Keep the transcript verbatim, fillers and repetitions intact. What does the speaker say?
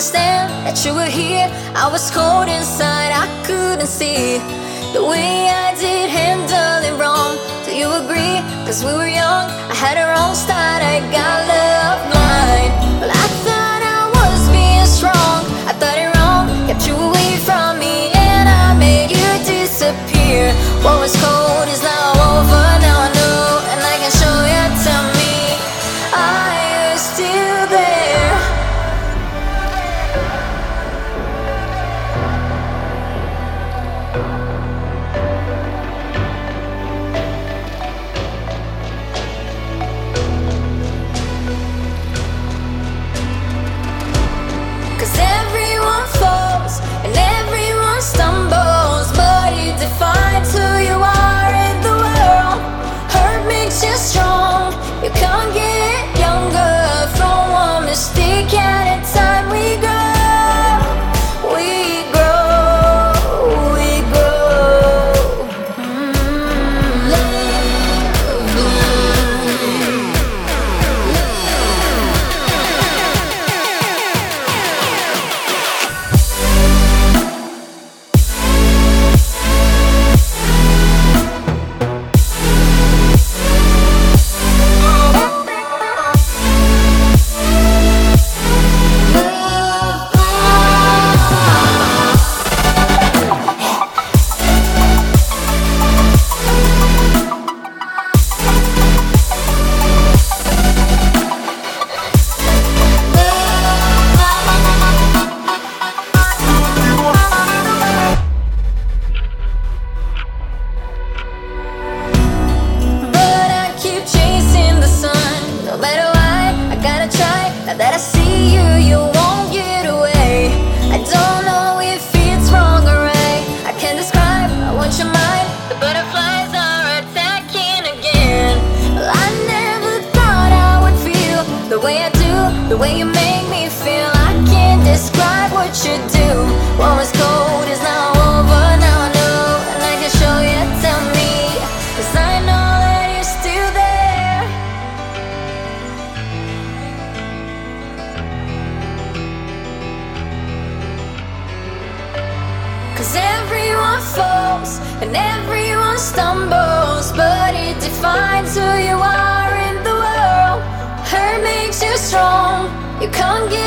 understand that you were here. I was cold inside, I couldn't see the way I did handle it wrong. Do you agree? Cause we were young, I had a wrong start, I got love blind. Well, I thought I was being strong, I thought it wrong, kept you away from me, and I made you disappear. What was cold is now over, now I know, and I can show you to me I was still there. Cause everyone falls and everyone stumbles, but it defines who you are in the world. Hurt makes you strong, you can't get younger from one mistake at a time. We grow, we grow, we grow. Mm, love, love. Now that I see you, you won't get away. I don't know if it's wrong or right, I can't describe, I want your mind. The butterflies are attacking again. Well, I never thought I would feel the way I do, the way you make me feel. I can't describe what you do. What was cold is now over, now I know, and I can show you, tell me, cause I know that you're still there. Cause everyone falls and everyone stumbles, but it defines who you are in the world. Hurt makes you strong, you can't get